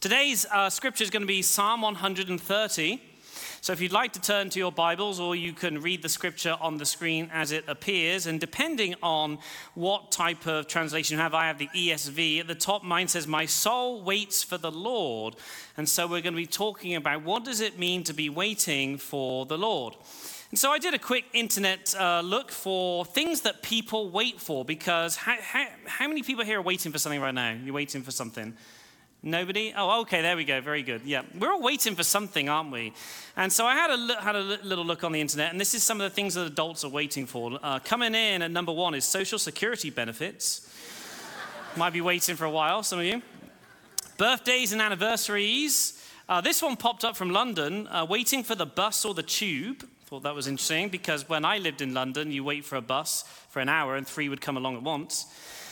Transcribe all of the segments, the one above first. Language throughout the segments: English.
Today's scripture is going to be Psalm 130. So if you'd like to turn to your Bibles, or you can read the scripture on the screen as it appears. And depending on what type of translation you have, I have the ESV. At the top, mine says, "My soul waits for the Lord." And so we're going to be talking about what does it mean to be waiting for the Lord. And so I did a quick internet look for things that people wait for, because how many people here are waiting for something right now? You're waiting for something? Nobody? Oh, okay, there we go. Very good. Yeah, we're all waiting for something, aren't we? And so I had a little look on the internet, and this is some of the things that adults are waiting for. Coming in at number one is Social Security benefits. Might be waiting for a while, some of you. Birthdays and anniversaries. This one popped up from London, waiting for the bus or the tube. Thought that was interesting, because when I lived in London, you wait for a bus for an hour and 3 would come along at once.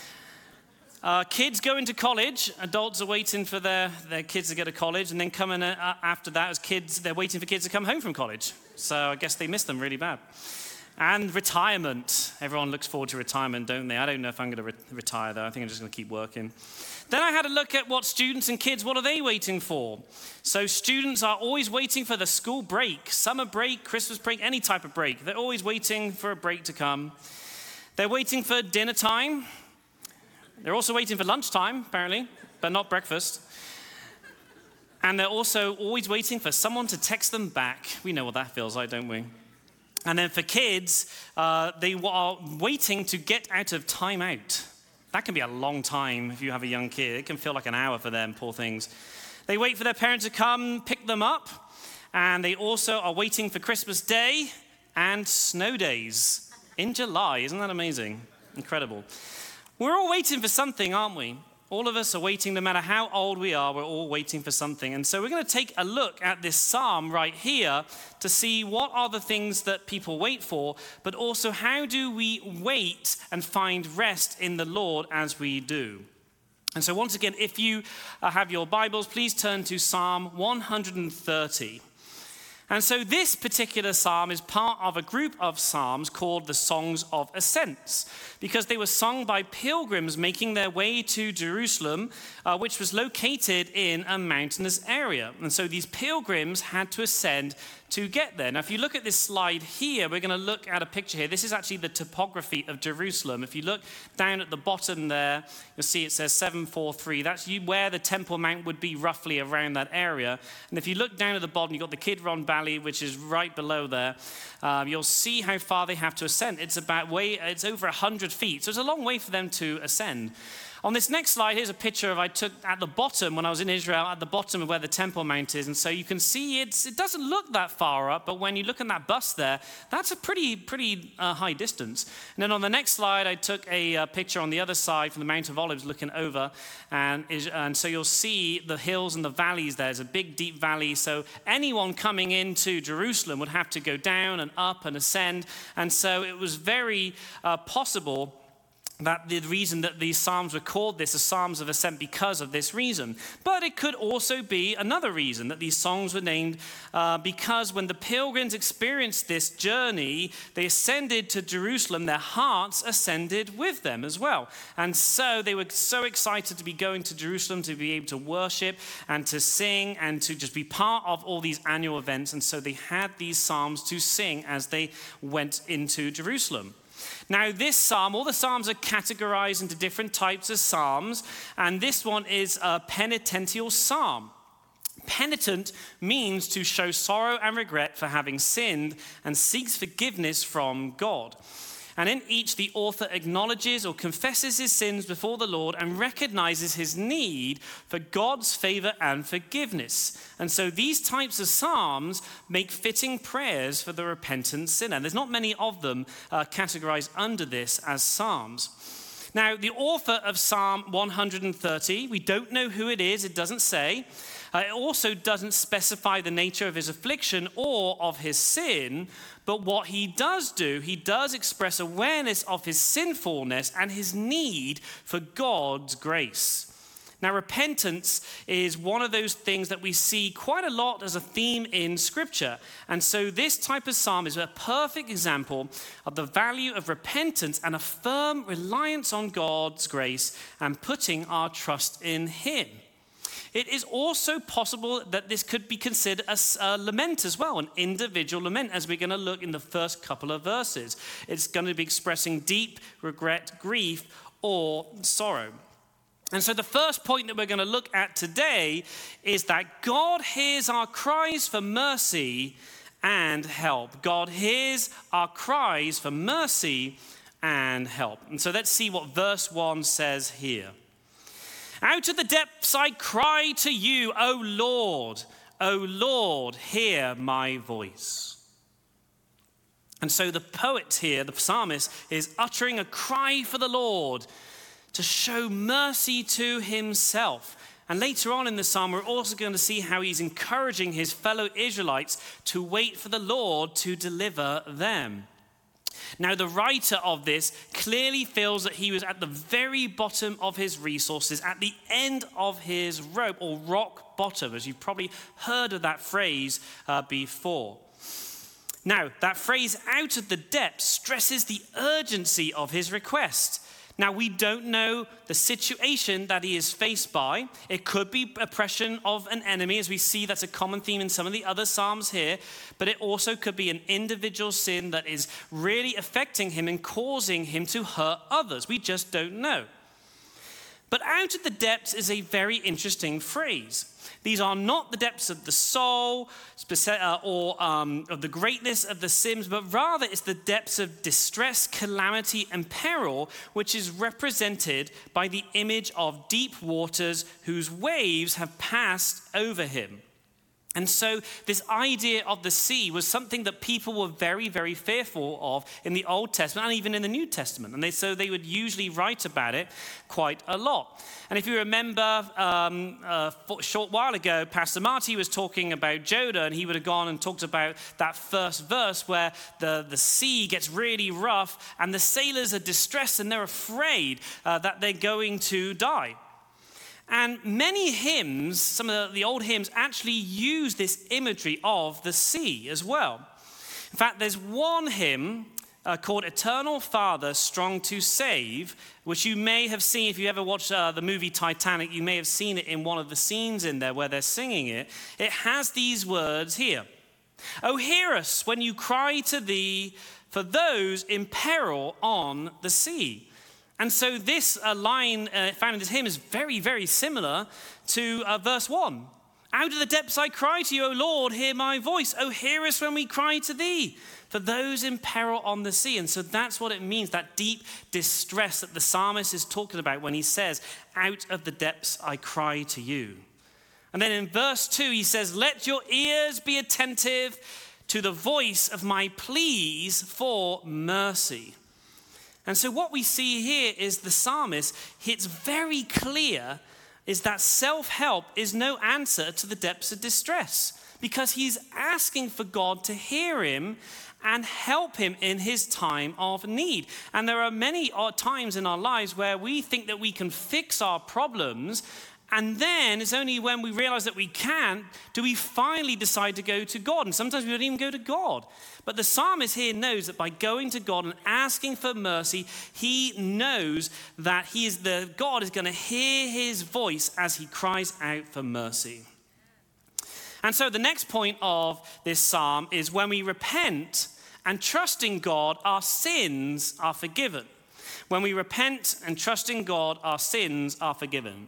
Kids going to college. Adults are waiting for their kids to go to college, and then coming after that as kids, they're waiting for kids to come home from college. So I guess they miss them really bad. And retirement. Everyone looks forward to retirement, don't they? I don't know if I'm going to retire, though. I think I'm just going to keep working. Then I had a look at what students and kids, what are they waiting for? So students are always waiting for the school break, summer break, Christmas break, any type of break. They're always waiting for a break to come. They're waiting for dinner time. They're also waiting for lunchtime, apparently, but not breakfast. And they're also always waiting for someone to text them back. We know what that feels like, don't we? And then for kids, they are waiting to get out of timeout. That can be a long time if you have a young kid. It can feel like an hour for them, poor things. They wait for their parents to come pick them up. And they also are waiting for Christmas Day and snow days in July. Isn't that amazing? Incredible. We're all waiting for something, aren't we? All of us are waiting, no matter how old we are, we're all waiting for something. And so we're going to take a look at this psalm right here to see what are the things that people wait for, but also how do we wait and find rest in the Lord as we do. And so once again, if you have your Bibles, please turn to Psalm 130. And so this particular psalm is part of a group of psalms called the Songs of Ascents, because they were sung by pilgrims making their way to Jerusalem, which was located in a mountainous area. And so these pilgrims had to ascend to get there. Now, if you look at this slide here, we're going to look at a picture here. This is actually the topography of Jerusalem. If you look down at the bottom there, you'll see it says 743. That's where the Temple Mount would be, roughly around that area. And if you look down at the bottom, you've got the Kidron Valley, which is right below there. You'll see how far they have to ascend. It's over 100 feet, so it's a long way for them to ascend. On this next slide, here's a picture I took at the bottom when I was in Israel, at the bottom of where the Temple Mount is. And so you can see it doesn't look that far up, but when you look at that bus there, that's a pretty high distance. And then on the next slide, I took a picture on the other side from the Mount of Olives looking over. And so you'll see the hills and the valleys there. There's a big, deep valley. So anyone coming into Jerusalem would have to go down and up and ascend. And so it was very possible that the reason that these psalms were called this, as Psalms of Ascent, because of this reason. But it could also be another reason that these songs were named, because when the pilgrims experienced this journey, they ascended to Jerusalem, their hearts ascended with them as well. And so they were so excited to be going to Jerusalem, to be able to worship and to sing and to just be part of all these annual events. And so they had these psalms to sing as they went into Jerusalem. Now, this psalm, all the psalms are categorized into different types of psalms, and this one is a penitential psalm. Penitent means to show sorrow and regret for having sinned and seeks forgiveness from God. And in each, the author acknowledges or confesses his sins before the Lord and recognizes his need for God's favor and forgiveness. And so these types of psalms make fitting prayers for the repentant sinner. There's not many of them categorized under this as psalms. Now, the author of Psalm 130, we don't know who it is, it doesn't say. It also doesn't specify the nature of his affliction or of his sin, but what he does do, he does express awareness of his sinfulness and his need for God's grace. Now, repentance is one of those things that we see quite a lot as a theme in Scripture. And so this type of psalm is a perfect example of the value of repentance and a firm reliance on God's grace and putting our trust in Him. It is also possible that this could be considered a lament as well, an individual lament, as we're going to look in the first couple of verses. It's going to be expressing deep regret, grief, or sorrow. And so the first point that we're going to look at today is that God hears our cries for mercy and help. God hears our cries for mercy and help. And so let's see what verse 1 says here. Out of the depths I cry to you, O Lord. O Lord, hear my voice. And so the poet here, the psalmist, is uttering a cry for the Lord to show mercy to himself. And later on in the psalm, we're also going to see how he's encouraging his fellow Israelites to wait for the Lord to deliver them. Now, the writer of this clearly feels that he was at the very bottom of his resources, at the end of his rope, or rock bottom, as you've probably heard of that phrase before. Now, that phrase, out of the depths, stresses the urgency of his request. Now, we don't know the situation that he is faced by. It could be oppression of an enemy, as we see that's a common theme in some of the other Psalms here. But it also could be an individual sin that is really affecting him and causing him to hurt others. We just don't know. But out of the depths is a very interesting phrase. These are not the depths of the soul or of the greatness of the sins, but rather it's the depths of distress, calamity, and peril, which is represented by the image of deep waters whose waves have passed over him. And so this idea of the sea was something that people were very, very fearful of in the Old Testament and even in the New Testament. And so they would usually write about it quite a lot. And if you remember a short while ago, Pastor Marty was talking about Jonah, and he would have gone and talked about that first verse where the sea gets really rough and the sailors are distressed and they're afraid that they're going to die. And many hymns, some of the old hymns, actually use this imagery of the sea as well. In fact, there's one hymn called Eternal Father, Strong to Save, which you may have seen if you ever watched the movie Titanic. You may have seen it in one of the scenes in there where they're singing it. It has these words here. Oh, hear us when you cry to thee for those in peril on the sea. And so this line found in this hymn is very, very similar to verse 1. Out of the depths I cry to you, O Lord, hear my voice. Oh, hear us when we cry to thee, for those in peril on the sea. And so that's what it means, that deep distress that the psalmist is talking about when he says, out of the depths I cry to you. And then in verse 2, he says, let your ears be attentive to the voice of my pleas for mercy. And so what we see here is the psalmist, it's very clear, is that self-help is no answer to the depths of distress, because he's asking for God to hear him and help him in his time of need. And there are many times in our lives where we think that we can fix our problems, and then it's only when we realize that we can't do we finally decide to go to God. And sometimes we don't even go to God. But the psalmist here knows that by going to God and asking for mercy, he knows that God is going to hear his voice as he cries out for mercy. And so the next point of this psalm is when we repent and trust in God, our sins are forgiven. When we repent and trust in God, our sins are forgiven.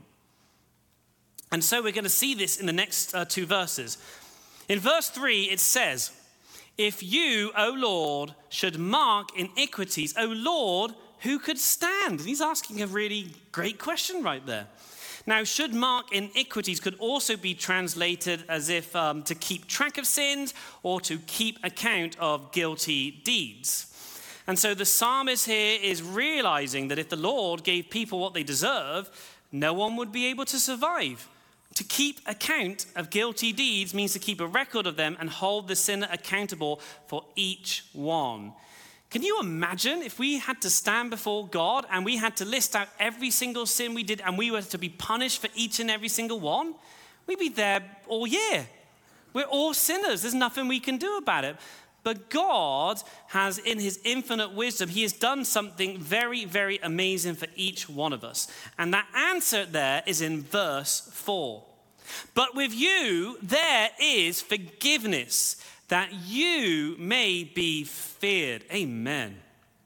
And so we're going to see this in the next two verses. In verse 3, it says, if you, O Lord, should mark iniquities, O Lord, who could stand? And he's asking a really great question right there. Now, should mark iniquities could also be translated as if to keep track of sins or to keep account of guilty deeds. And so the psalmist here is realizing that if the Lord gave people what they deserve, no one would be able to survive. To keep account of guilty deeds means to keep a record of them and hold the sinner accountable for each one. Can you imagine if we had to stand before God and we had to list out every single sin we did and we were to be punished for each and every single one? We'd be there all year. We're all sinners. There's nothing we can do about it. But God has, in his infinite wisdom, he has done something very, very amazing for each one of us. And that answer there is in verse 4. But with you there is forgiveness, that you may be feared. Amen.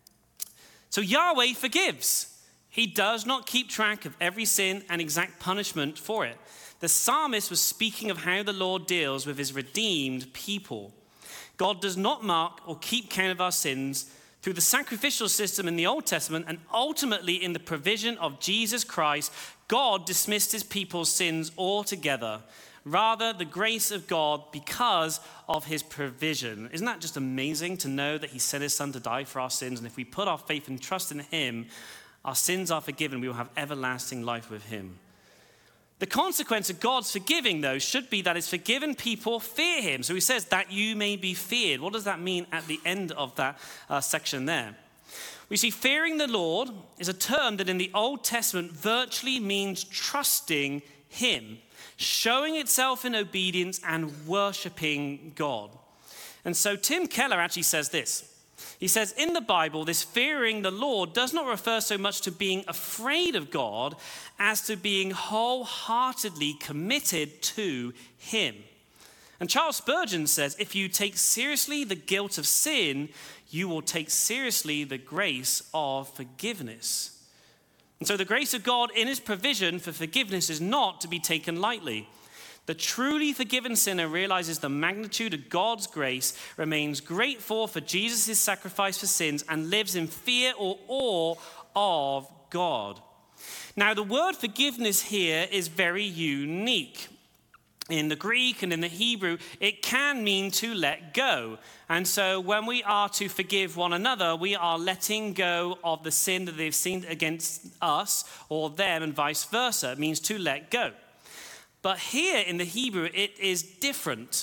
So Yahweh forgives. He does not keep track of every sin and exact punishment for it. The psalmist was speaking of how the Lord deals with his redeemed people. God does not mark or keep count of our sins. Through the sacrificial system in the Old Testament and ultimately in the provision of Jesus Christ, God dismissed his people's sins altogether. Rather, the grace of God because of his provision. Isn't that just amazing to know that he sent his son to die for our sins? And if we put our faith and trust in him, our sins are forgiven. We will have everlasting life with him. The consequence of God's forgiving, though, should be that his forgiven people fear him. So he says that you may be feared. What does that mean at the end of that section there? We see fearing the Lord is a term that in the Old Testament virtually means trusting him, showing itself in obedience and worshiping God. And so Tim Keller actually says this. He says, in the Bible, this fearing the Lord does not refer so much to being afraid of God as to being wholeheartedly committed to him. And Charles Spurgeon says, if you take seriously the guilt of sin, you will take seriously the grace of forgiveness. And so the grace of God in his provision for forgiveness is not to be taken lightly. The truly forgiven sinner realizes the magnitude of God's grace, remains grateful for Jesus' sacrifice for sins, and lives in fear or awe of God. Now, the word forgiveness here is very unique. In the Greek and in the Hebrew, it can mean to let go. And so when we are to forgive one another, we are letting go of the sin that they've sinned against us or them and vice versa. It means to let go. But here in the Hebrew, it is different.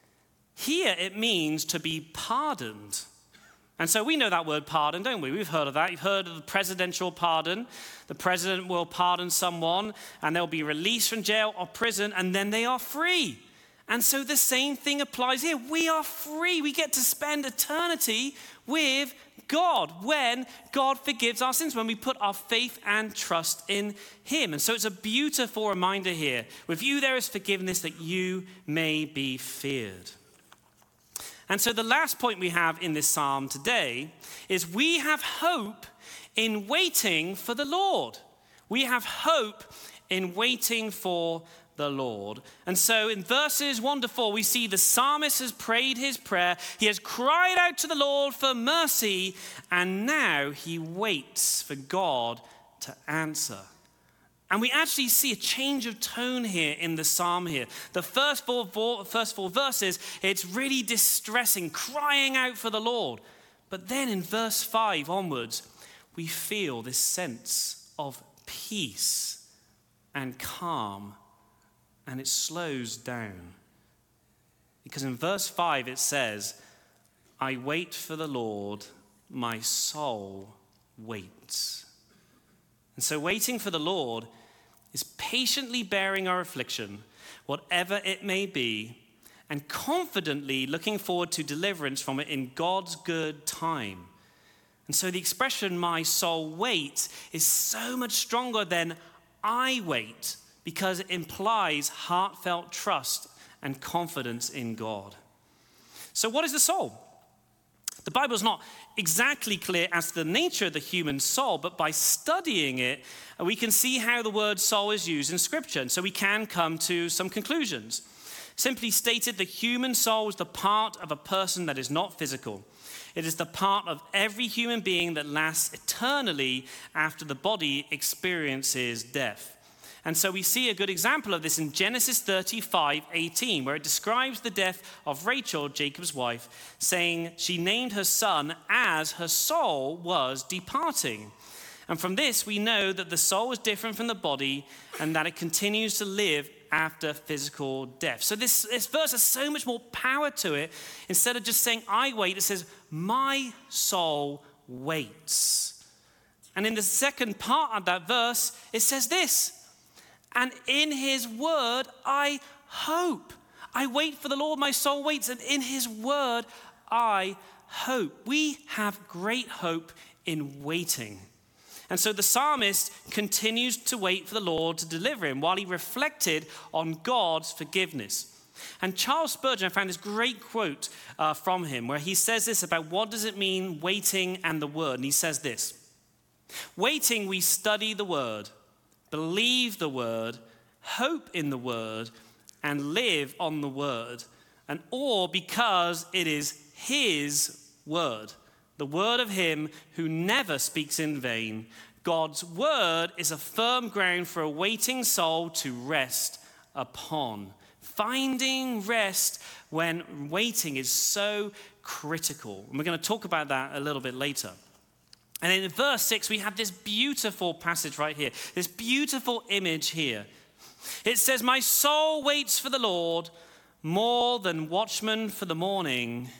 Here it means to be pardoned. And so we know that word pardon, don't we? We've heard of that. You've heard of the presidential pardon. The president will pardon someone and they'll be released from jail or prison and then they are free. And so the same thing applies here. We are free. We get to spend eternity with God when God forgives our sins, when we put our faith and trust in him. And so it's a beautiful reminder here. With you there is forgiveness that you may be feared. And so the last point we have in this psalm today is we have hope in waiting for the Lord. We have hope in waiting for the Lord. And so in verses 1 to 4, we see the psalmist has prayed his prayer. He has cried out to the Lord for mercy, and now he waits for God to answer. And we actually see a change of tone here in the psalm here. The first four verses, it's really distressing, crying out for the Lord. But then in verse 5 onwards, we feel this sense of peace and calm, and it slows down. Because in verse 5 it says, I wait for the Lord, my soul waits. And so waiting for the Lord is patiently bearing our affliction, whatever it may be, and confidently looking forward to deliverance from it in God's good time. And so the expression, my soul waits, is so much stronger than I wait, because it implies heartfelt trust and confidence in God. So what is the soul? The Bible is not exactly clear as to the nature of the human soul, but by studying it, we can see how the word soul is used in Scripture. And so we can come to some conclusions. Simply stated, the human soul is the part of a person that is not physical. It is the part of every human being that lasts eternally after the body experiences death. And so we see a good example of this in Genesis 35:18, where it describes the death of Rachel, Jacob's wife, saying she named her son as her soul was departing. And from this, we know that the soul is different from the body and that it continues to live after physical death. So this verse has so much more power to it. Instead of just saying, I wait, it says, my soul waits. And in the second part of that verse, it says this, and in his word, I hope. I wait for the Lord, my soul waits, and in his word, I hope. We have great hope in waiting. And so the psalmist continues to wait for the Lord to deliver him while he reflected on God's forgiveness. And Charles Spurgeon, I found this great quote from him where he says this about what does it mean, waiting and the word. And he says this: waiting, we study the word, believe the word, hope in the word, and live on the word. And all because it is his word, the word of him who never speaks in vain. God's word is a firm ground for a waiting soul to rest upon. Finding rest when waiting is so critical. And we're going to talk about that a little bit later. And in verse 6, we have this beautiful passage right here, this beautiful image here. It says, my soul waits for the Lord more than watchmen for the morning,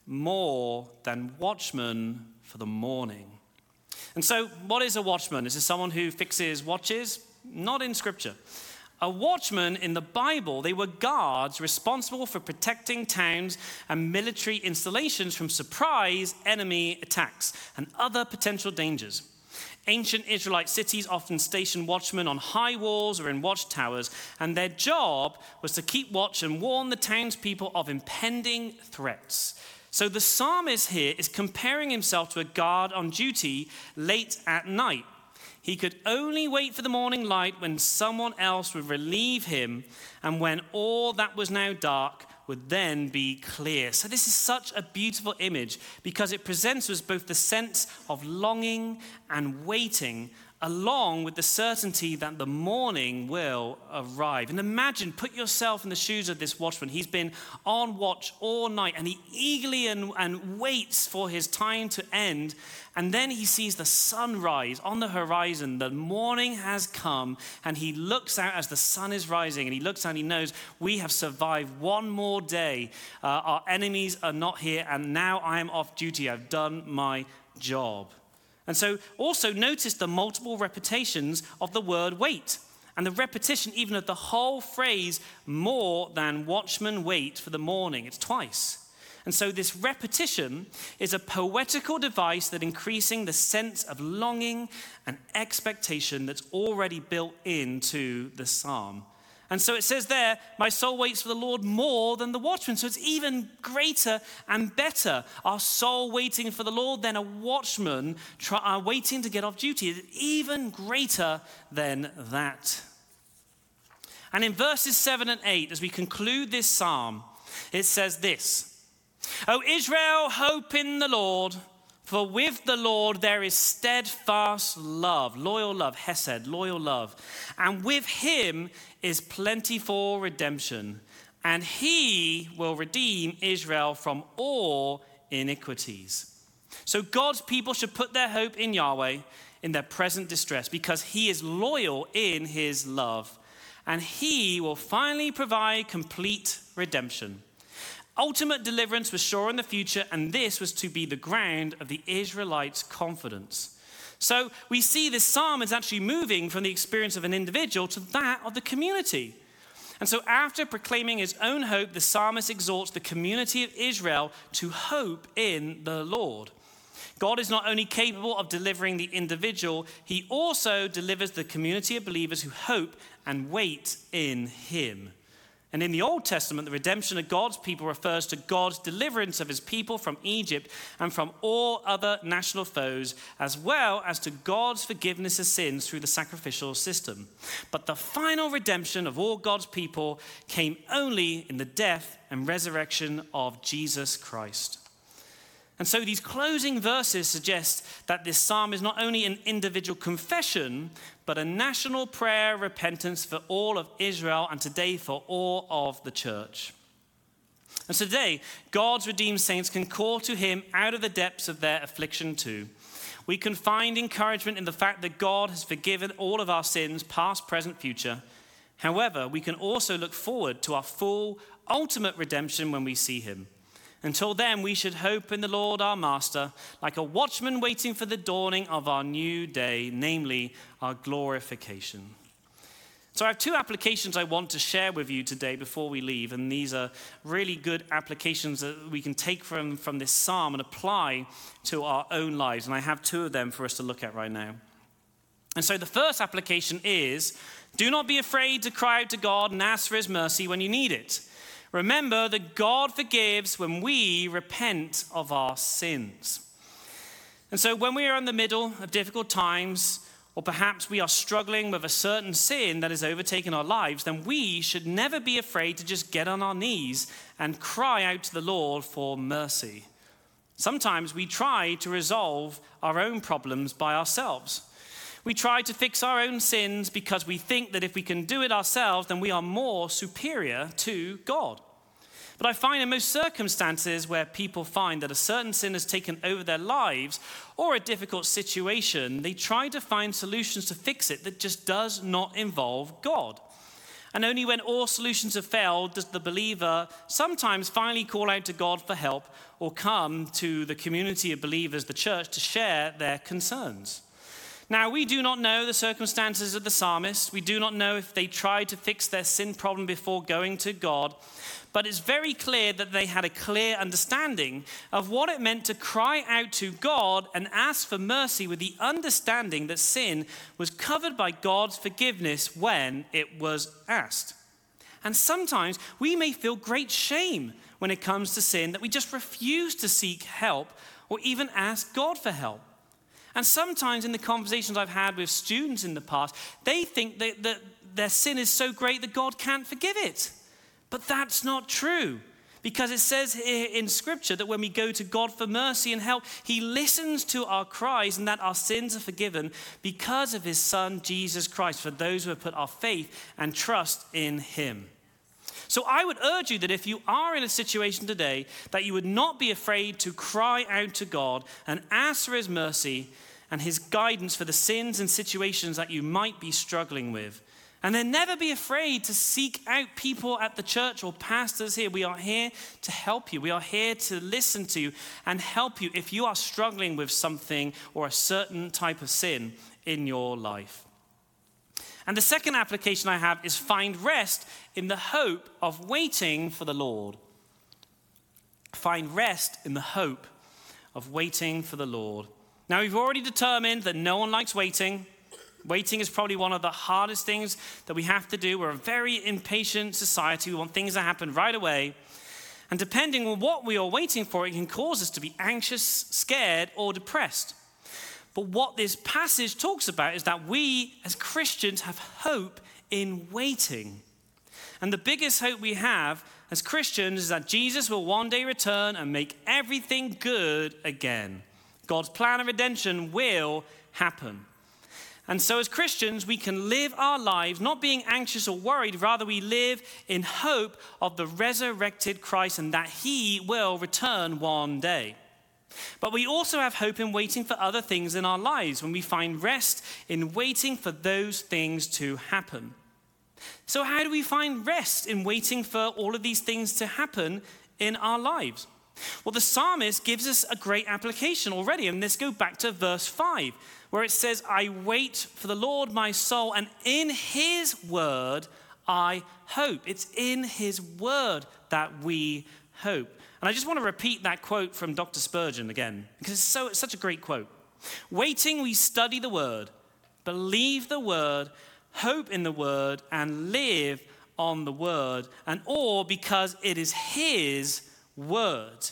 more than watchmen for the morning. And so what is a watchman? Is it someone who fixes watches? Not in Scripture. A watchman in the Bible, they were guards responsible for protecting towns and military installations from surprise enemy attacks and other potential dangers. Ancient Israelite cities often stationed watchmen on high walls or in watchtowers, and their job was to keep watch and warn the townspeople of impending threats. So the psalmist here is comparing himself to a guard on duty late at night. He could only wait for the morning light when someone else would relieve him, and when all that was now dark would then be clear. So this is such a beautiful image because it presents us both the sense of longing and waiting, along with the certainty that the morning will arrive. And imagine, put yourself in the shoes of this watchman. He's been on watch all night, and he eagerly and waits for his time to end. And then he sees the sunrise on the horizon. The morning has come, and he looks out as the sun is rising, and he looks out and he knows we have survived one more day. Our enemies are not here, and now I am off duty. I've done my job. And so also notice the multiple repetitions of the word wait, and the repetition even of the whole phrase, more than watchmen wait for the morning. It's twice. And so this repetition is a poetical device that increasing the sense of longing and expectation that's already built into the psalm. And so it says there, my soul waits for the Lord more than the watchman. So it's even greater and better. Our soul waiting for the Lord than a watchman waiting to get off duty. It's even greater than that. And in verses 7 and 8, as we conclude this psalm, it says this: O Israel, hope in the Lord, for with the Lord there is steadfast love, loyal love, hesed, loyal love. And with him is plentiful redemption, and he will redeem Israel from all iniquities. So God's people should put their hope in Yahweh in their present distress, because he is loyal in his love, and he will finally provide complete redemption. Ultimate deliverance was sure in the future, and this was to be the ground of the Israelites' confidence. So we see this psalm is actually moving from the experience of an individual to that of the community. And so after proclaiming his own hope, the psalmist exhorts the community of Israel to hope in the Lord. God is not only capable of delivering the individual, he also delivers the community of believers who hope and wait in him. And in the Old Testament, the redemption of God's people refers to God's deliverance of his people from Egypt and from all other national foes, as well as to God's forgiveness of sins through the sacrificial system. But the final redemption of all God's people came only in the death and resurrection of Jesus Christ. And so these closing verses suggest that this psalm is not only an individual confession, but a national prayer repentance for all of Israel and today for all of the church. And so today, God's redeemed saints can call to him out of the depths of their affliction too. We can find encouragement in the fact that God has forgiven all of our sins, past, present, future. However, we can also look forward to our full, ultimate redemption when we see him. Until then, we should hope in the Lord our Master, like a watchman waiting for the dawning of our new day, namely our glorification. So I have two applications I want to share with you today before we leave, and these are really good applications that we can take from this psalm and apply to our own lives, and I have two of them for us to look at right now. And so the first application is, do not be afraid to cry out to God and ask for his mercy when you need it. Remember that God forgives when we repent of our sins. And so when we are in the middle of difficult times, or perhaps we are struggling with a certain sin that has overtaken our lives, then we should never be afraid to just get on our knees and cry out to the Lord for mercy. Sometimes we try to resolve our own problems by ourselves. We try to fix our own sins because we think that if we can do it ourselves, then we are more superior to God. But I find in most circumstances where people find that a certain sin has taken over their lives or a difficult situation, they try to find solutions to fix it that just does not involve God. And only when all solutions have failed does the believer sometimes finally call out to God for help or come to the community of believers, the church, to share their concerns. Now, we do not know the circumstances of the psalmist. We do not know if they tried to fix their sin problem before going to God. But it's very clear that they had a clear understanding of what it meant to cry out to God and ask for mercy with the understanding that sin was covered by God's forgiveness when it was asked. And sometimes we may feel great shame when it comes to sin, that we just refuse to seek help or even ask God for help. And sometimes in the conversations I've had with students in the past, they think that their sin is so great that God can't forgive it. But that's not true, because it says here in Scripture that when we go to God for mercy and help, he listens to our cries and that our sins are forgiven because of his Son, Jesus Christ, for those who have put our faith and trust in him. So I would urge you that if you are in a situation today, that you would not be afraid to cry out to God and ask for his mercy and his guidance for the sins and situations that you might be struggling with. And then never be afraid to seek out people at the church or pastors here. We are here to help you. We are here to listen to you and help you if you are struggling with something or a certain type of sin in your life. And the second application I have is find rest in the hope of waiting for the Lord. Find rest in the hope of waiting for the Lord. Now, we've already determined that no one likes waiting. Waiting is probably one of the hardest things that we have to do. We're a very impatient society. We want things to happen right away. And depending on what we are waiting for, it can cause us to be anxious, scared, or depressed. But what this passage talks about is that we as Christians have hope in waiting. And the biggest hope we have as Christians is that Jesus will one day return and make everything good again. God's plan of redemption will happen. And so as Christians, we can live our lives not being anxious or worried. Rather, we live in hope of the resurrected Christ and that he will return one day. But we also have hope in waiting for other things in our lives when we find rest in waiting for those things to happen. So how do we find rest in waiting for all of these things to happen in our lives? Well, the psalmist gives us a great application already. And let's go back to verse 5, where it says, I wait for the Lord my soul, and in his word I hope. It's in his word that we hope. And I just want to repeat that quote from Dr. Spurgeon again, because it's such a great quote. Waiting, we study the word, believe the word, hope in the word, and live on the word, and all because it is his word.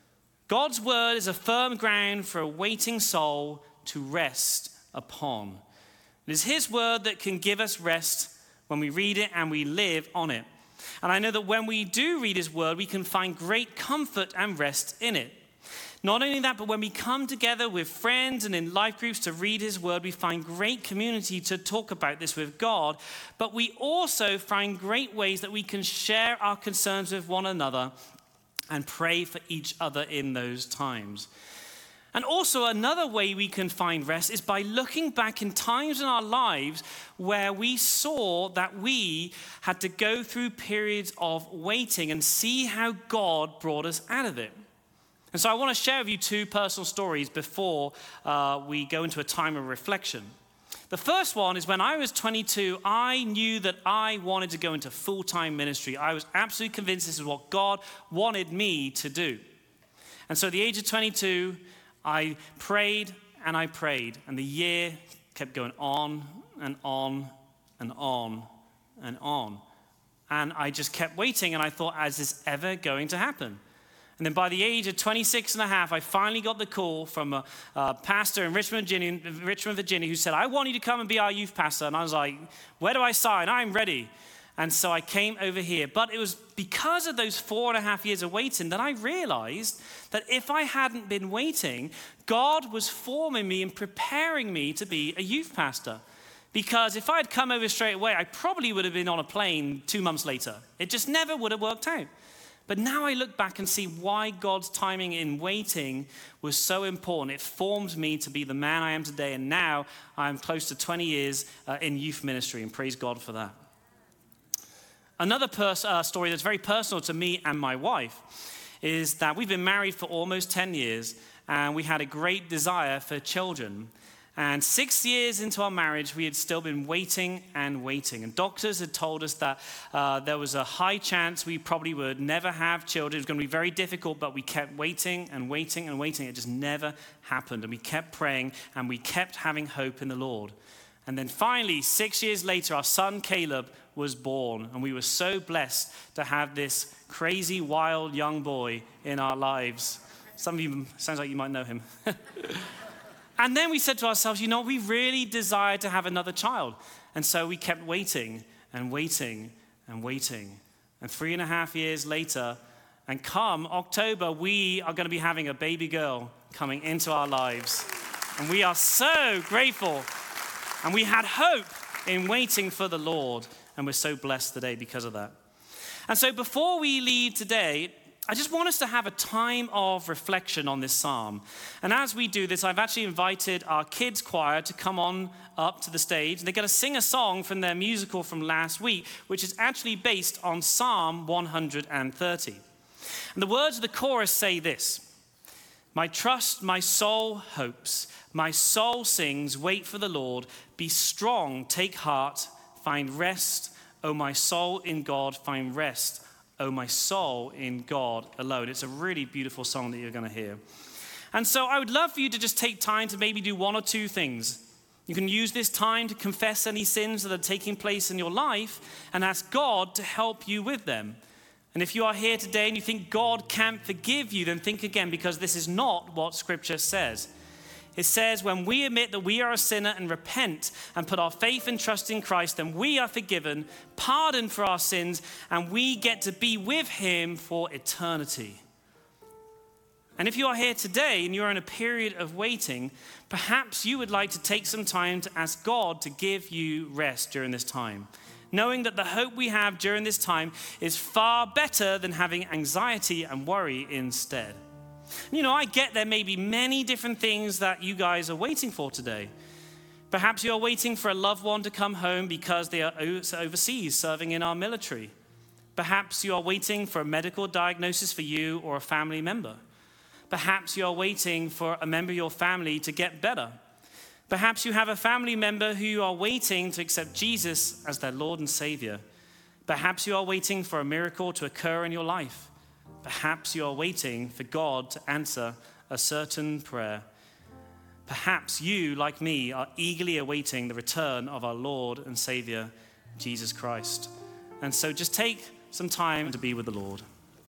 God's word is a firm ground for a waiting soul to rest upon. It is his word that can give us rest when we read it and we live on it. And I know that when we do read his word, we can find great comfort and rest in it. Not only that, but when we come together with friends and in life groups to read his word, we find great community to talk about this with God. But we also find great ways that we can share our concerns with one another and pray for each other in those times. And also another way we can find rest is by looking back in times in our lives where we saw that we had to go through periods of waiting and see how God brought us out of it. And so I want to share with you two personal stories before we go into a time of reflection. The first one is when I was 22, I knew that I wanted to go into full-time ministry. I was absolutely convinced this is what God wanted me to do. And so at the age of 22, I prayed, and the year kept going on and on and on and on. And I just kept waiting, and I thought, is this ever going to happen? And then by the age of 26 and a half, I finally got the call from a pastor in Richmond, Virginia, who said, I want you to come and be our youth pastor. And I was like, where do I sign? I'm ready. And so I came over here. But it was because of those 4.5 years of waiting that I realized that if I hadn't been waiting, God was forming me and preparing me to be a youth pastor. Because if I had come over straight away, I probably would have been on a plane 2 months later. It just never would have worked out. But now I look back and see why God's timing in waiting was so important. It formed me to be the man I am today. And now I'm close to 20 years in youth ministry, and praise God for that. Another story that's very personal to me and my wife is that we've been married for almost 10 years, and we had a great desire for children. And 6 years into our marriage, we had still been waiting and waiting. And doctors had told us that there was a high chance we probably would never have children. It was going to be very difficult, but we kept waiting and waiting and waiting. It just never happened. And we kept praying, and we kept having hope in the Lord. And then finally, 6 years later, our son Caleb was born. And we were so blessed to have this crazy, wild young boy in our lives. Some of you, sounds like you might know him. And then we said to ourselves, we really desired to have another child. And so we kept waiting and waiting and waiting. And 3.5 years later, and come October, we are going to be having a baby girl coming into our lives. And we are so grateful. And we had hope in waiting for the Lord. And we're so blessed today because of that. And so before we leave today, I just want us to have a time of reflection on this psalm. And as we do this, I've actually invited our kids choir to come on up to the stage. They're going to sing a song from their musical from last week, which is actually based on Psalm 130. And the words of the chorus say this: my trust, my soul hopes, my soul sings, wait for the Lord. Be strong, take heart, find rest. O my soul in God, find rest. Oh, my soul in God alone. It's a really beautiful song that you're going to hear. And so I would love for you to just take time to maybe do one or two things. You can use this time to confess any sins that are taking place in your life and ask God to help you with them. And if you are here today and you think God can't forgive you, then think again, because this is not what Scripture says. It says when we admit that we are a sinner and repent and put our faith and trust in Christ, then we are forgiven, pardoned for our sins, and we get to be with him for eternity. And if you are here today and you're in a period of waiting, perhaps you would like to take some time to ask God to give you rest during this time, knowing that the hope we have during this time is far better than having anxiety and worry instead. I get there may be many different things that you guys are waiting for today. Perhaps you're waiting for a loved one to come home because they are overseas serving in our military. Perhaps you are waiting for a medical diagnosis for you or a family member. Perhaps you are waiting for a member of your family to get better. Perhaps you have a family member who you are waiting to accept Jesus as their Lord and Savior. Perhaps you are waiting for a miracle to occur in your life. Perhaps you are waiting for God to answer a certain prayer. Perhaps you, like me, are eagerly awaiting the return of our Lord and Savior, Jesus Christ. And so just take some time to be with the Lord.